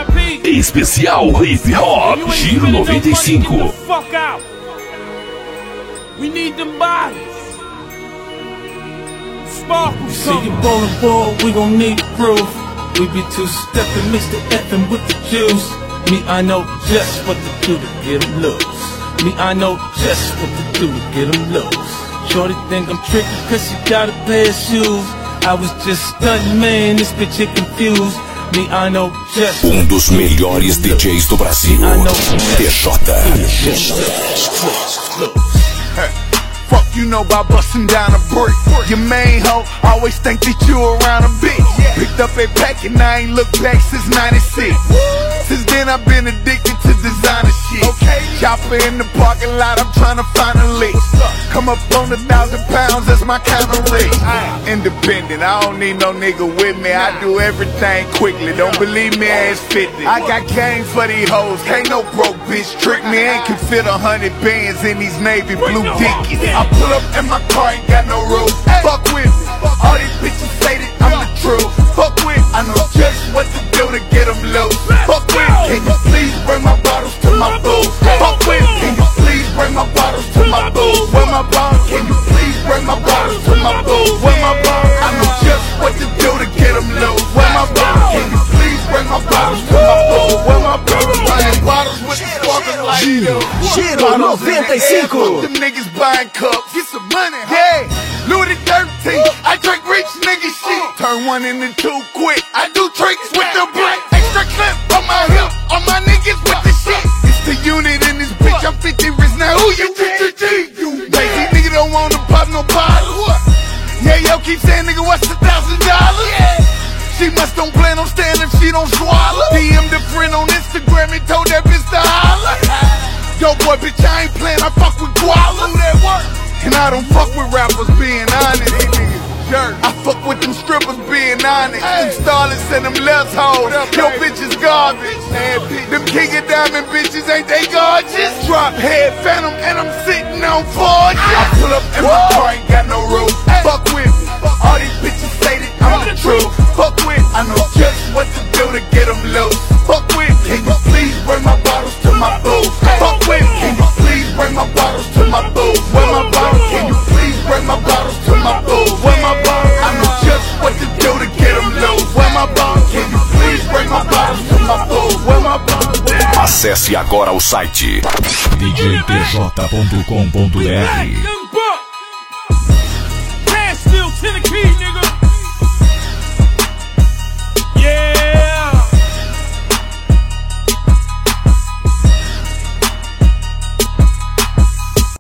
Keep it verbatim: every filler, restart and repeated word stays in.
Especial Hip Hop Giro noventa e cinco. We need them bodies. Sparkles. See you bowling ball, we gon' need proof. We be two-stepping, mix the effing with the juice. Me, I know just what to do to get them loose. Me, I know just what to do to get them loose. Shorty think I'm tricky cause she got a pair of shoes. I was just stunting, man, this bitch is confused. Me, I know just Um dos melhores D Js do Brasil, T J. Fuck you know about busting down a brick. Your main hoe always think that you around a bitch. Picked up a pack and I ain't looked back since ninety-six. Since then I've been addicted to designer shit. Chopper in the parking lot, I'm trying to find a lick. Come up on a thousand pounds, that's my kind of lick. Independent, I don't need no nigga with me. I do everything quickly, don't believe me, ass fifty. I got game for these hoes, can't no broke bitch trick me. Ain't can fit a hundred bands in these navy blue dickies. I pull up in my car, ain't got no rules. Fuck with me, all these bitches say that I'm the truth. Fuck with me, I know just what to do to get them loose. Fuck with me, can you please bring my bottles to my booth? Fuck with me, can you please bring my bottles to my booth? Where my bomb, can you please bring my bottles to my booth? Where my bomb, I know just what to do to get them loose. Where my bomb, can you please bring my bottles to my booth? Where my bomb, buying bottles with the sparkling light. Giro noventa e cinco. Them niggas buying cups, get some money, yeah. Louis the thirteenth, I drink rich nigga shit. Turn one into two quick, I do tricks with the brick. Extra clip on my hip, on my niggas with the shit. It's the unit in this bitch, I'm fifty rich now, who you G G? Lazy nigga don't wanna pop no bottle. Yeah, yo, keep saying nigga, what's a thousand dollars? She must don't plan on staying if she don't swallow. D M'd a friend on Instagram and told that bitch to holler. Yo boy, bitch, I ain't playing, I fuck with Guala. That work. And I don't fuck with rappers, being honest. I fuck with them strippers, being honest. Them starlets and them less hoes. Yo bitch is garbage. Them King of Diamond bitches, ain't they gorgeous? Drop head phantom and I'm sitting on forge. I pull up in my car, ain't got no roof. Fuck with me, all these bitches say that I'm the truth. Fuck with me, I know just what to do to get them loose. Fuck with me, can you please bring my bottles to my booth? Fuck with me, can you please bring my bottles to my booth? Where my bottles, can you please bring my bottles to my booth? Where my bottles, I know just what to do to get them loose. Where my bottles, can you please bring my bottles to my booth? Where my bottles? Acesse agora o site D J T J ponto com ponto br.